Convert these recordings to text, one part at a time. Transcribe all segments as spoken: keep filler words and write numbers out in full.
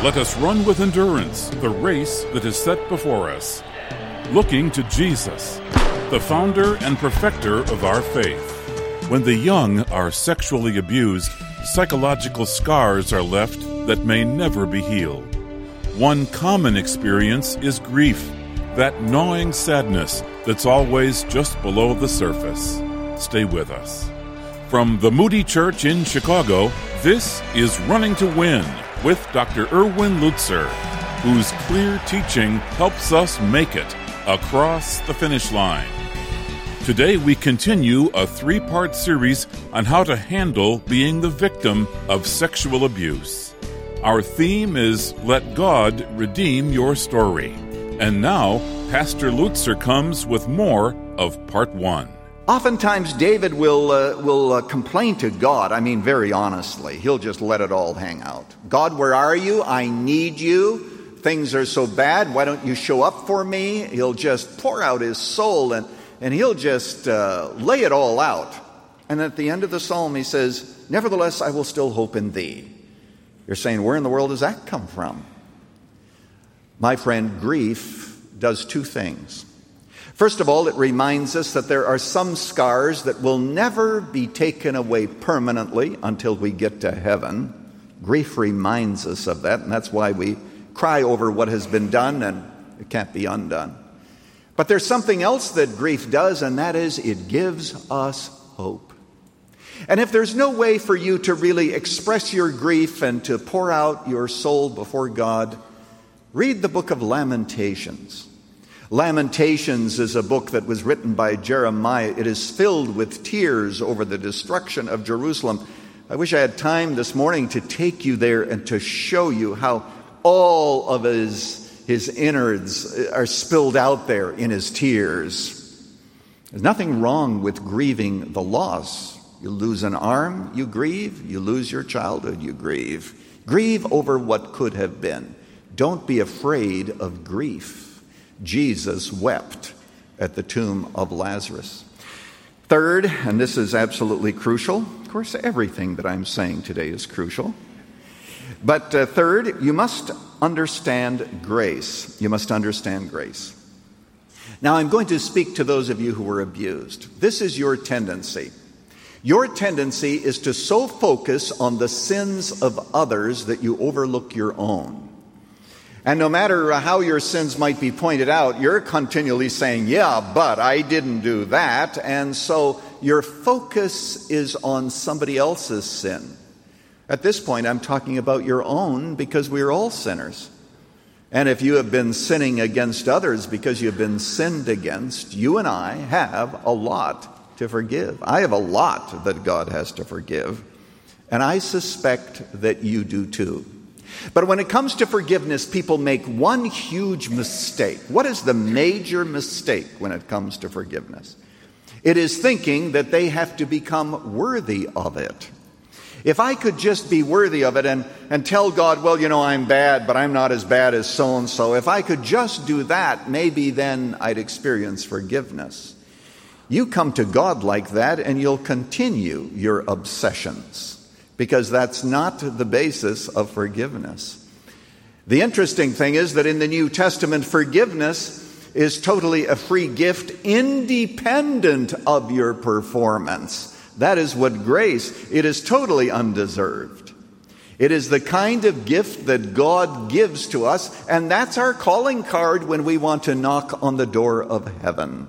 Let us run with endurance the race that is set before us, looking to Jesus, the founder and perfecter of our faith. When the young are sexually abused, psychological scars are left that may never be healed. One common experience is grief, that gnawing sadness that's always just below the surface. Stay with us. From the Moody Church in Chicago, this is Running to Win with Doctor Erwin Lutzer, whose clear teaching helps us make it across the finish line. Today we continue a three-part series on how to handle being the victim of sexual abuse. Our theme is Let God Redeem Your Story. And now, Pastor Lutzer comes with more of part one. Oftentimes, David will uh, will uh, complain to God. I mean, very honestly. He'll just let it all hang out. God, where are you? I need you. Things are so bad. Why don't you show up for me? He'll just pour out his soul, and, and he'll just uh, lay it all out. And at the end of the psalm, he says, nevertheless, I will still hope in thee. You're saying, where in the world does that come from? My friend, grief does two things. First of all, it reminds us that there are some scars that will never be taken away permanently until we get to heaven. Grief reminds us of that, and that's why we cry over what has been done and it can't be undone. But there's something else that grief does, and that is it gives us hope. And if there's no way for you to really express your grief and to pour out your soul before God, read the book of Lamentations. Lamentations is a book that was written by Jeremiah. It is filled with tears over the destruction of Jerusalem. I wish I had time this morning to take you there and to show you how all of his, his innards are spilled out there in his tears. There's nothing wrong with grieving the loss. You lose an arm, you grieve. You lose your childhood, you grieve. Grieve over what could have been. Don't be afraid of grief. Jesus wept at the tomb of Lazarus. Third, and this is absolutely crucial. Of course, everything that I'm saying today is crucial. But uh, third, you must understand grace. You must understand grace. Now, I'm going to speak to those of you who were abused. This is your tendency. Your tendency is to so focus on the sins of others that you overlook your own. And no matter how your sins might be pointed out, you're continually saying, yeah, but I didn't do that. And so your focus is on somebody else's sin. At this point, I'm talking about your own, because we are all sinners. And if you have been sinning against others because you've been sinned against, you and I have a lot to forgive. I have a lot that God has to forgive. And I suspect that you do too. But when it comes to forgiveness, people make one huge mistake. What is the major mistake when it comes to forgiveness? It is thinking that they have to become worthy of it. If I could just be worthy of it and, and tell God, well, you know, I'm bad, but I'm not as bad as so-and-so. If I could just do that, maybe then I'd experience forgiveness. You come to God like that and you'll continue your obsessions, because that's not the basis of forgiveness. The interesting thing is that in the New Testament, forgiveness is totally a free gift independent of your performance. That is what grace, it is totally undeserved. It is the kind of gift that God gives to us, and that's our calling card when we want to knock on the door of heaven.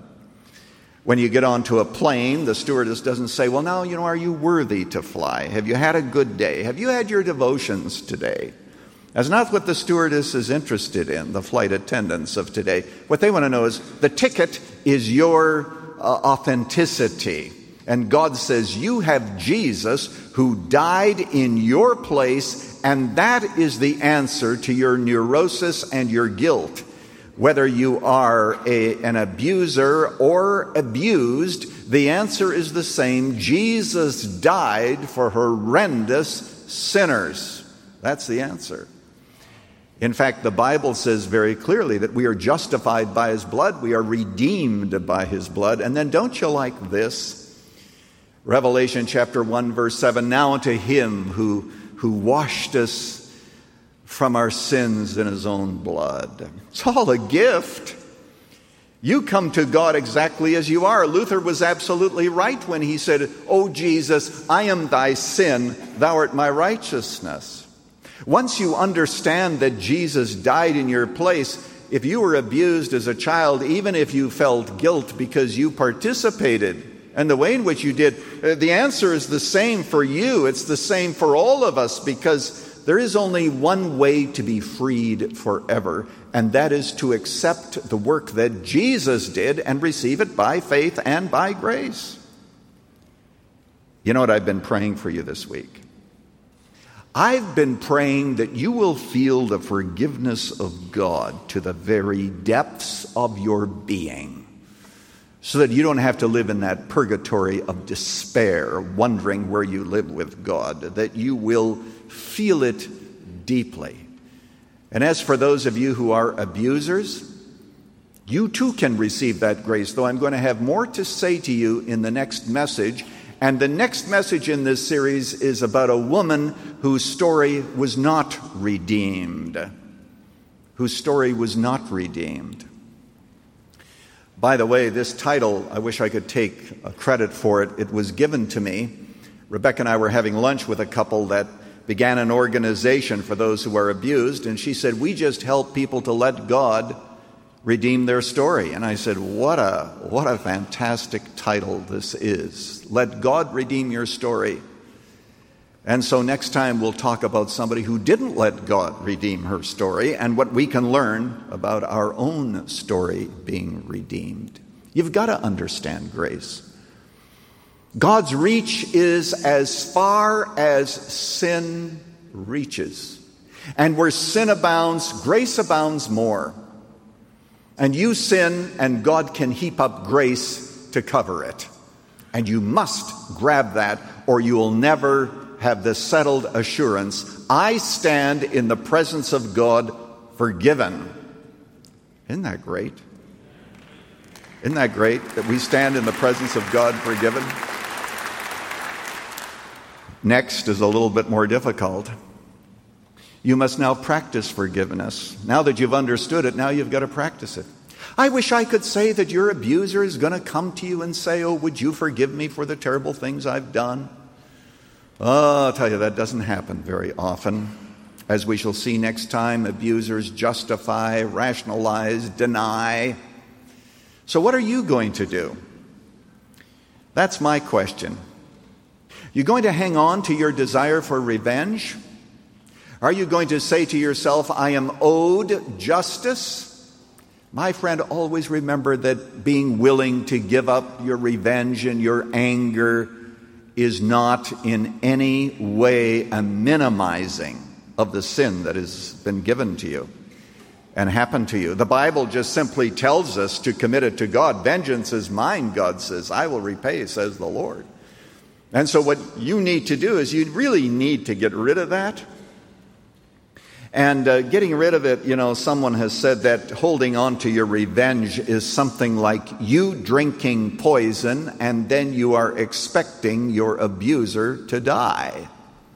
When you get onto a plane, the stewardess doesn't say, well, now, you know, are you worthy to fly? Have you had a good day? Have you had your devotions today? That's not what the stewardess is interested in, the flight attendants of today. What they want to know is the ticket is your uh, authenticity. And God says, you have Jesus who died in your place, and that is the answer to your neurosis and your guilt. Whether you are a, an abuser or abused, the answer is the same. Jesus died for horrendous sinners. That's the answer. In fact, the Bible says very clearly that we are justified by His blood. We are redeemed by His blood. And then don't you like this? Revelation chapter one, verse seven, now unto Him who, who washed us from our sins in his own blood. It's all a gift. You come to God exactly as you are. Luther was absolutely right when he said, "O Jesus, I am thy sin, thou art my righteousness." Once you understand that Jesus died in your place, if you were abused as a child, even if you felt guilt because you participated, and the way in which you did, the answer is the same for you. It's the same for all of us, because there is only one way to be freed forever, and that is to accept the work that Jesus did and receive it by faith and by grace. You know what I've been praying for you this week? I've been praying that you will feel the forgiveness of God to the very depths of your being, so that you don't have to live in that purgatory of despair, wondering where you live with God, that you will feel it deeply. And as for those of you who are abusers, you too can receive that grace, though I'm going to have more to say to you in the next message. And the next message in this series is about a woman whose story was not redeemed. Whose story was not redeemed. By the way, this title, I wish I could take credit for it. It was given to me. Rebecca and I were having lunch with a couple that began an organization for those who are abused, and she said, "We just help people to let God redeem their story." And I said, what a what a fantastic title this is. Let God redeem your story. And so next time we'll talk about somebody who didn't let God redeem her story and what we can learn about our own story being redeemed. You've got to understand grace. God's reach is as far as sin reaches. And where sin abounds, grace abounds more. And you sin, and God can heap up grace to cover it. And you must grab that, or you will never have the settled assurance, I stand in the presence of God forgiven. Isn't that great? Isn't that great that we stand in the presence of God forgiven? Next is a little bit more difficult. You must now practice forgiveness. Now that you've understood it, now you've got to practice it. I wish I could say that your abuser is going to come to you and say, "Oh, would you forgive me for the terrible things I've done?" Oh, I'll tell you, that doesn't happen very often. As we shall see next time, abusers justify, rationalize, deny. So what are you going to do? That's my question. You going to hang on to your desire for revenge? Are you going to say to yourself, "I am owed justice"? My friend, always remember that being willing to give up your revenge and your anger is not in any way a minimizing of the sin that has been given to you and happened to you. The Bible just simply tells us to commit it to God. Vengeance is mine, God says. I will repay, says the Lord. And so what you need to do is you really need to get rid of that. And uh, getting rid of it, you know, someone has said that holding on to your revenge is something like you drinking poison and then you are expecting your abuser to die.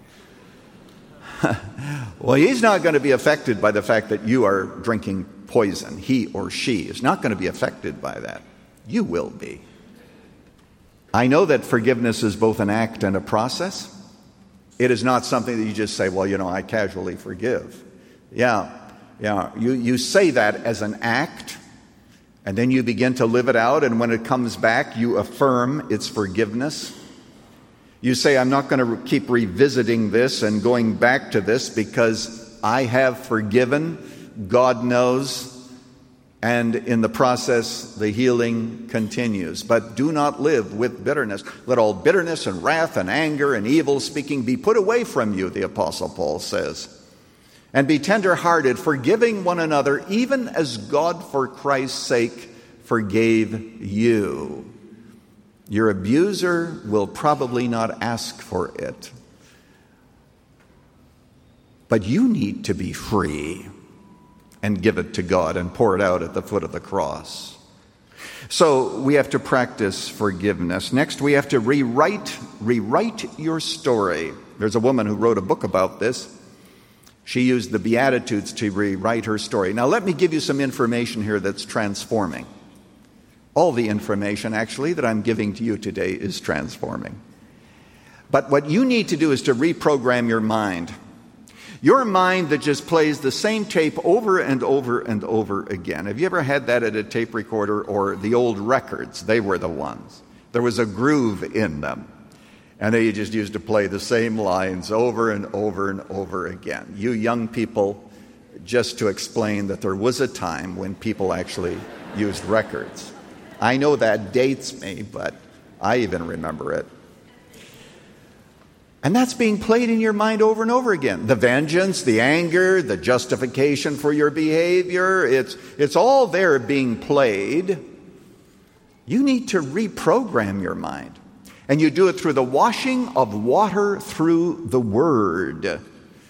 Well, he's not going to be affected by the fact that you are drinking poison. He or she is not going to be affected by that. You will be. I know that forgiveness is both an act and a process. It is not something that you just say, "Well, you know, I casually forgive." Yeah, yeah. You, you say that as an act, and then you begin to live it out, and when it comes back, you affirm its forgiveness. You say, "I'm not going to re- keep revisiting this and going back to this because I have forgiven. God knows." And in the process, the healing continues. But do not live with bitterness. Let all bitterness and wrath and anger and evil speaking be put away from you, the Apostle Paul says. And be tender-hearted, forgiving one another, even as God for Christ's sake forgave you. Your abuser will probably not ask for it. But you need to be free and give it to God and pour it out at the foot of the cross. So we have to practice forgiveness. Next, we have to rewrite, rewrite your story. There's a woman who wrote a book about this. She used the Beatitudes to rewrite her story. Now, let me give you some information here that's transforming. All the information, actually, that I'm giving to you today is transforming. But what you need to do is to reprogram your mind. Your mind that just plays the same tape over and over and over again. Have you ever had that at a tape recorder or the old records? They were the ones. There was a groove in them. And they just used to play the same lines over and over and over again. You young people, just to explain that there was a time when people actually used records. I know that dates me, but I even remember it. And that's being played in your mind over and over again. The vengeance, the anger, the justification for your behavior, it's, it's all there being played. You need to reprogram your mind. And you do it through the washing of water through the Word.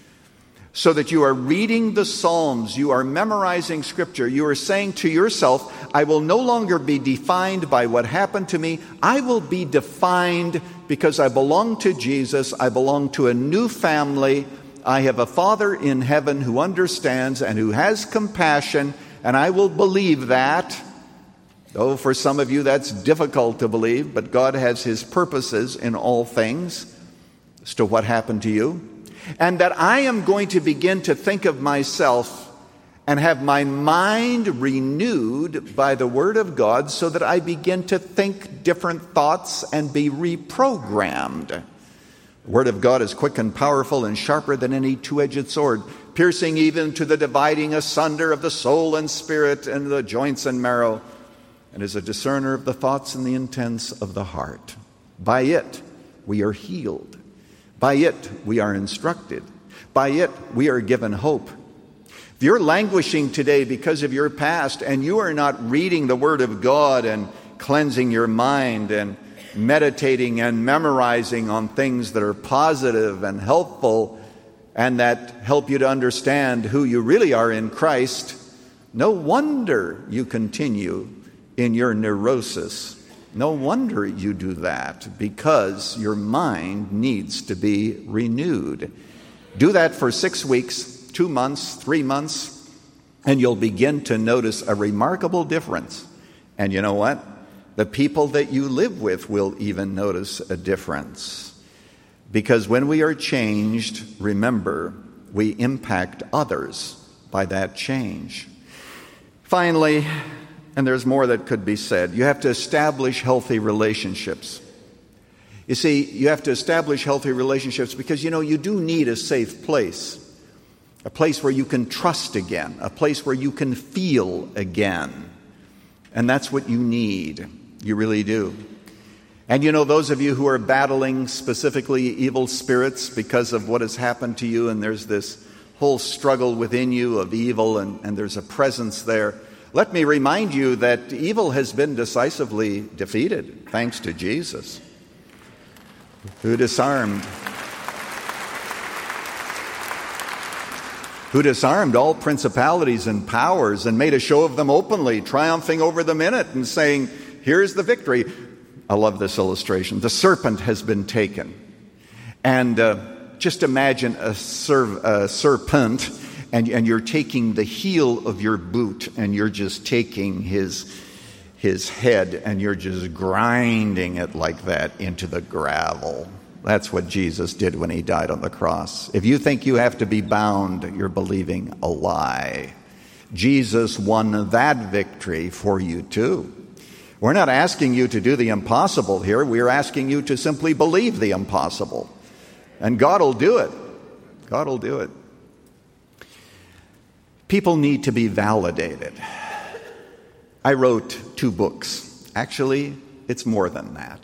So that you are reading the Psalms, you are memorizing Scripture, you are saying to yourself, I will no longer be defined by what happened to me. I will be defined because I belong to Jesus. I belong to a new family. I have a Father in heaven who understands and who has compassion, and I will believe that. Though for some of you that's difficult to believe, but God has His purposes in all things as to what happened to you. And that I am going to begin to think of myself and have my mind renewed by the Word of God so that I begin to think different thoughts and be reprogrammed. The Word of God is quick and powerful and sharper than any two-edged sword, piercing even to the dividing asunder of the soul and spirit and the joints and marrow, and is a discerner of the thoughts and the intents of the heart. By it we are healed. By it we are instructed. By it we are given hope. If you're languishing today because of your past and you are not reading the Word of God and cleansing your mind and meditating and memorizing on things that are positive and helpful and that help you to understand who you really are in Christ, no wonder you continue in your neurosis. No wonder you do that, because your mind needs to be renewed. Do that for six weeks, two months, three months, and you'll begin to notice a remarkable difference. And you know what? The people that you live with will even notice a difference. Because when we are changed, remember, we impact others by that change. Finally, and there's more that could be said, you have to establish healthy relationships. You see, you have to establish healthy relationships because, you know, you do need a safe place. A place where you can trust again. A place where you can feel again. And that's what you need. You really do. And you know, those of you who are battling specifically evil spirits because of what has happened to you, and there's this whole struggle within you of evil, and, and there's a presence there, let me remind you that evil has been decisively defeated, thanks to Jesus, who disarmed, who disarmed all principalities and powers and made a show of them openly, triumphing over them in it and saying, here's the victory. I love this illustration. The serpent has been taken. And uh, just imagine a, ser- a serpent, and, and you're taking the heel of your boot, and you're just taking his, his head, and you're just grinding it like that into the gravel. That's what Jesus did when he died on the cross. If you think you have to be bound, you're believing a lie. Jesus won that victory for you too. We're not asking you to do the impossible here. We're asking you to simply believe the impossible. And God will do it. God will do it. People need to be validated. I wrote two books. Actually, it's more than that.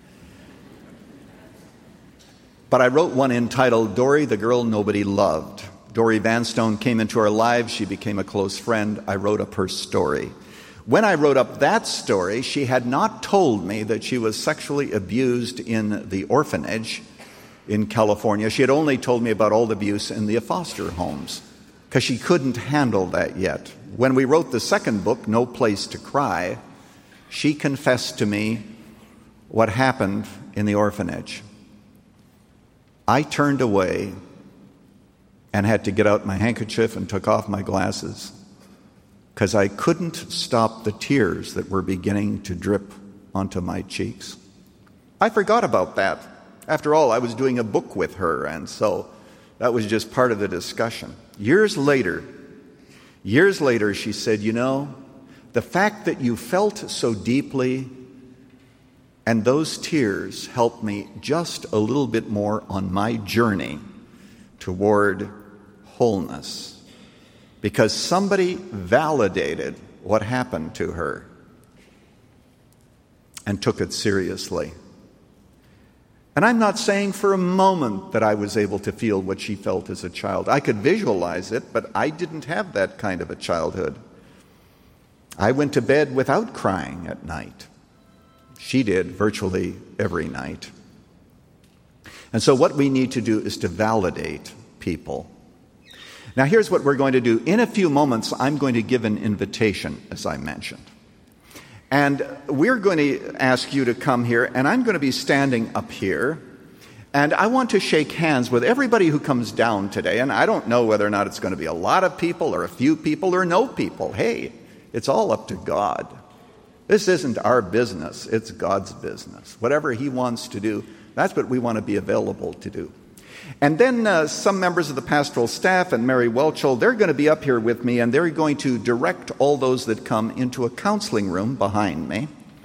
But I wrote one entitled Dory, the Girl Nobody Loved. Dory Vanstone came into our lives. She became a close friend. I wrote up her story. When I wrote up that story, she had not told me that she was sexually abused in the orphanage in California. She had only told me about all the abuse in the foster homes, because she couldn't handle that yet. When we wrote the second book, No Place to Cry, she confessed to me what happened in the orphanage. I turned away and had to get out my handkerchief and took off my glasses because I couldn't stop the tears that were beginning to drip onto my cheeks. I forgot about that. After all, I was doing a book with her, and so that was just part of the discussion. Years later, years later, she said, you know, the fact that you felt so deeply and those tears helped me just a little bit more on my journey toward wholeness, because somebody validated what happened to her and took it seriously. And I'm not saying for a moment that I was able to feel what she felt as a child. I could visualize it, but I didn't have that kind of a childhood. I went to bed without crying at night. She did virtually every night. And so what we need to do is to validate people. Now here's what we're going to do. In a few moments, I'm going to give an invitation, as I mentioned. And we're going to ask you to come here, and I'm going to be standing up here. And I want to shake hands with everybody who comes down today. And I don't know whether or not it's going to be a lot of people or a few people or no people. Hey, it's all up to God. This isn't our business. It's God's business. Whatever He wants to do, that's what we want to be available to do. And then uh, some members of the pastoral staff and Mary Welchel, they're going to be up here with me, and they're going to direct all those that come into a counseling room behind me.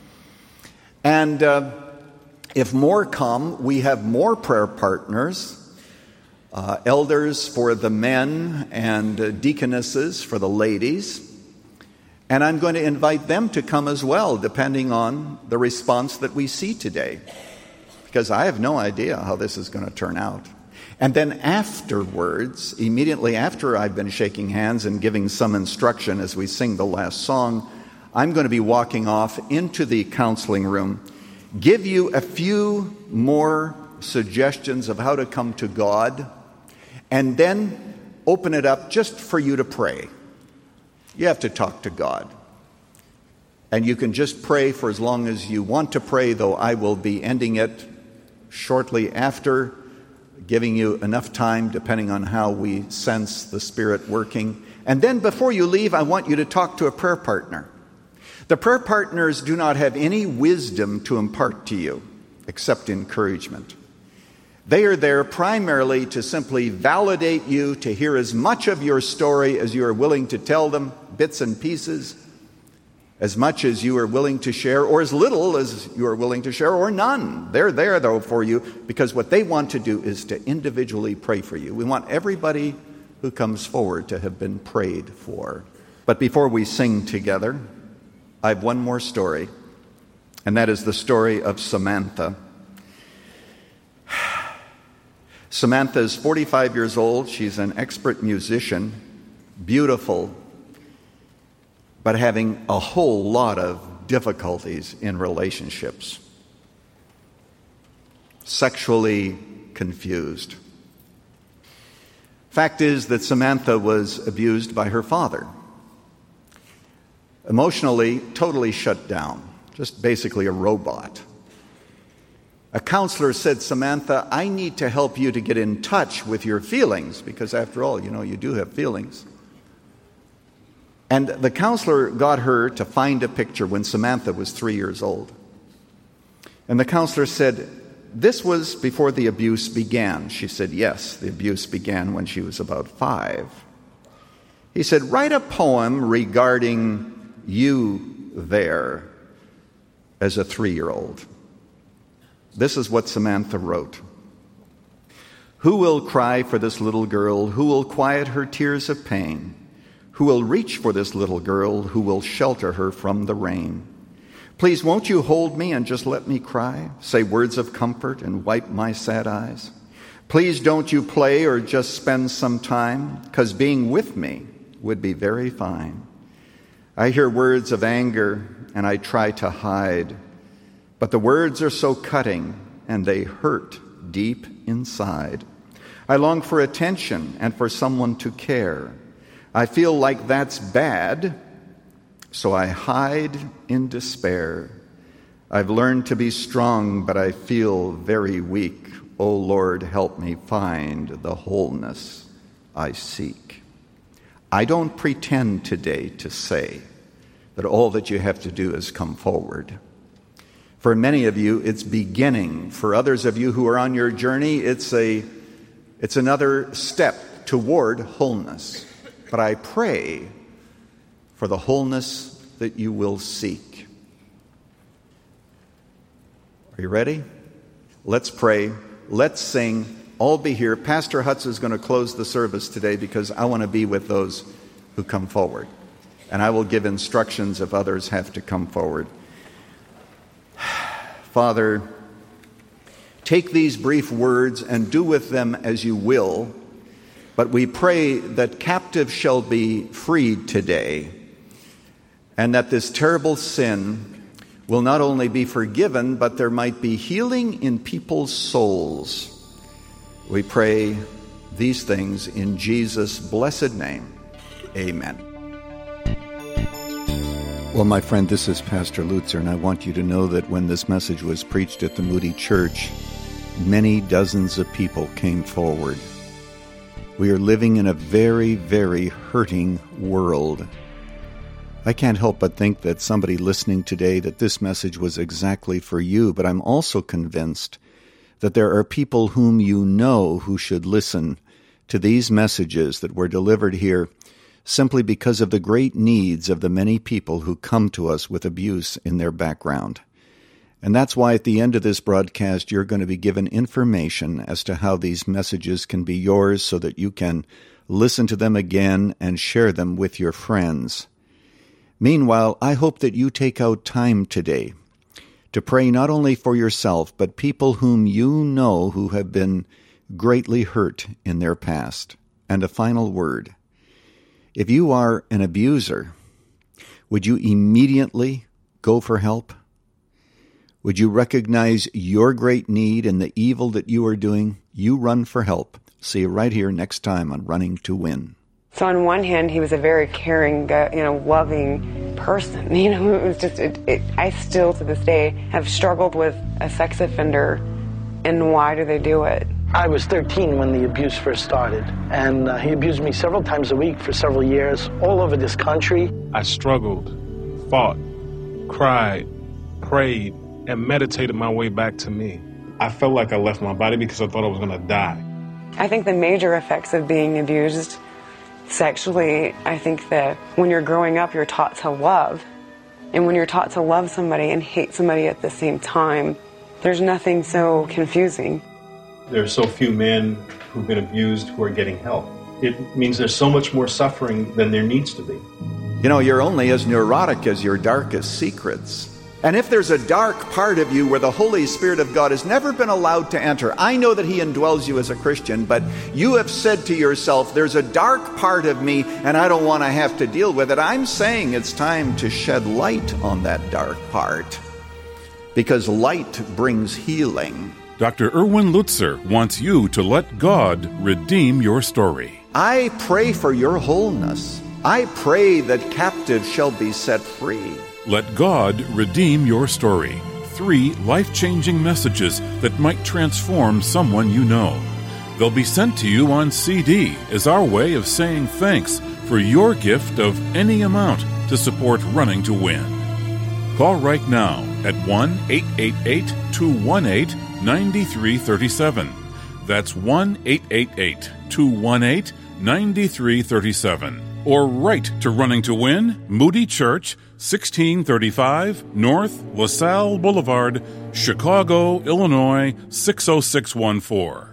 And uh, if more come, we have more prayer partners, uh, elders for the men and uh, deaconesses for the ladies. And I'm going to invite them to come as well, depending on the response that we see today, because I have no idea how this is going to turn out. And then afterwards, immediately after I've been shaking hands and giving some instruction as we sing the last song, I'm going to be walking off into the counseling room, give you a few more suggestions of how to come to God, and then open it up just for you to pray. You have to talk to God. And you can just pray for as long as you want to pray, though I will be ending it shortly after, giving you enough time depending on how we sense the Spirit working. And then before you leave, I want you to talk to a prayer partner. The prayer partners do not have any wisdom to impart to you except encouragement. They are there primarily to simply validate you, to hear as much of your story as you are willing to tell them, bits and pieces, as much as you are willing to share, or as little as you are willing to share, or none. They're there, though, for you, because what they want to do is to individually pray for you. We want everybody who comes forward to have been prayed for. But before we sing together, I have one more story, and that is the story of Samantha. Samantha is forty-five years old. She's an expert musician, beautiful, but having a whole lot of difficulties in relationships. Sexually confused. Fact is that Samantha was abused by her father. Emotionally, totally shut down, just basically a robot. A counselor said, Samantha, I need to help you to get in touch with your feelings, because after all, you know, you do have feelings. And the counselor got her to find a picture when Samantha was three years old. And the counselor said, this was before the abuse began. She said, yes, the abuse began when she was about five. He said, write a poem regarding you there as a three-year-old. This is what Samantha wrote. Who will cry for this little girl? Who will quiet her tears of pain? Who will reach for this little girl? Who will shelter her from the rain? Please, won't you hold me and just let me cry? Say words of comfort and wipe my sad eyes. Please don't you play or just spend some time, 'cause being with me would be very fine. I hear words of anger and I try to hide, but the words are so cutting and they hurt deep inside. I long for attention and for someone to care. I feel like that's bad, so I hide in despair. I've learned to be strong, but I feel very weak. Oh Lord, help me find the wholeness I seek. I don't pretend today to say that all that you have to do is come forward. For many of you, it's beginning. For others of you who are on your journey, it's a it's another step toward wholeness. But I pray for the wholeness that you will seek. Are you ready? Let's pray. Let's sing. All be here. Pastor Hutz is going to close the service today because I want to be with those who come forward. And I will give instructions if others have to come forward. Father, take these brief words and do with them as you will, but we pray that captives shall be freed today, and that this terrible sin will not only be forgiven, but there might be healing in people's souls. We pray these things in Jesus' blessed name. Amen. Well, my friend, this is Pastor Lutzer, and I want you to know that when this message was preached at the Moody Church, many dozens of people came forward. We are living in a very, very hurting world. I can't help but think that somebody listening today, that this message was exactly for you, but I'm also convinced that there are people whom you know who should listen to these messages that were delivered here simply because of the great needs of the many people who come to us with abuse in their background. And that's why at the end of this broadcast, you're going to be given information as to how these messages can be yours so that you can listen to them again and share them with your friends. Meanwhile, I hope that you take out time today to pray not only for yourself, but people whom you know who have been greatly hurt in their past. And a final word. If you are an abuser, would you immediately go for help? Would you recognize your great need and the evil that you are doing? You run for help. See you right here next time on Running to Win. So on one hand, he was a very caring, you know, loving person. You know, it was just, it, it, I still to this day have struggled with a sex offender and why do they do it? I was thirteen when the abuse first started, and uh, he abused me several times a week for several years, all over this country. I struggled, fought, cried, prayed, and meditated my way back to me. I felt like I left my body because I thought I was going to die. I think the major effects of being abused sexually, I think that when you're growing up, you're taught to love. And when you're taught to love somebody and hate somebody at the same time, there's nothing so confusing. There are so few men who've been abused who are getting help. It means there's so much more suffering than there needs to be. You know, you're only as neurotic as your darkest secrets. And if there's a dark part of you where the Holy Spirit of God has never been allowed to enter, I know that He indwells you as a Christian, but you have said to yourself, there's a dark part of me and I don't want to have to deal with it. I'm saying it's time to shed light on that dark part, because light brings healing. Doctor Erwin Lutzer wants you to let God redeem your story. I pray for your wholeness. I pray that captives shall be set free. Let God redeem your story. Three life-changing messages that might transform someone you know. They'll be sent to you on C D as our way of saying thanks for your gift of any amount to support Running to Win. Call right now at one eight eight eight, two one eight, nine three three seven. That's one eight eight eight, two one eight, nine three three seven. Or write to Running to Win, Moody Church, sixteen thirty-five North LaSalle Boulevard, Chicago, Illinois, six oh six one four.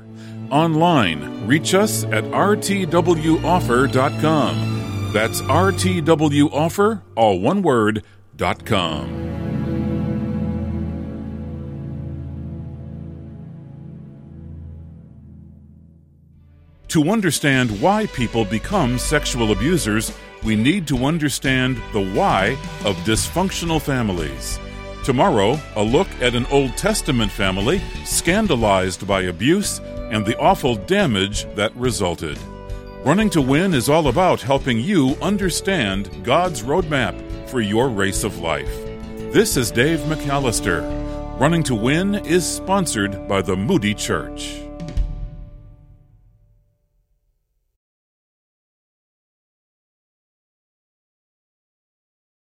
Online, reach us at r t w offer dot com. That's R T W offer, all one word, dot com. To understand why people become sexual abusers, we need to understand the why of dysfunctional families. Tomorrow, a look at an Old Testament family scandalized by abuse and the awful damage that resulted. Running to Win is all about helping you understand God's roadmap for your race of life. This is Dave McAllister. Running to Win is sponsored by the Moody Church.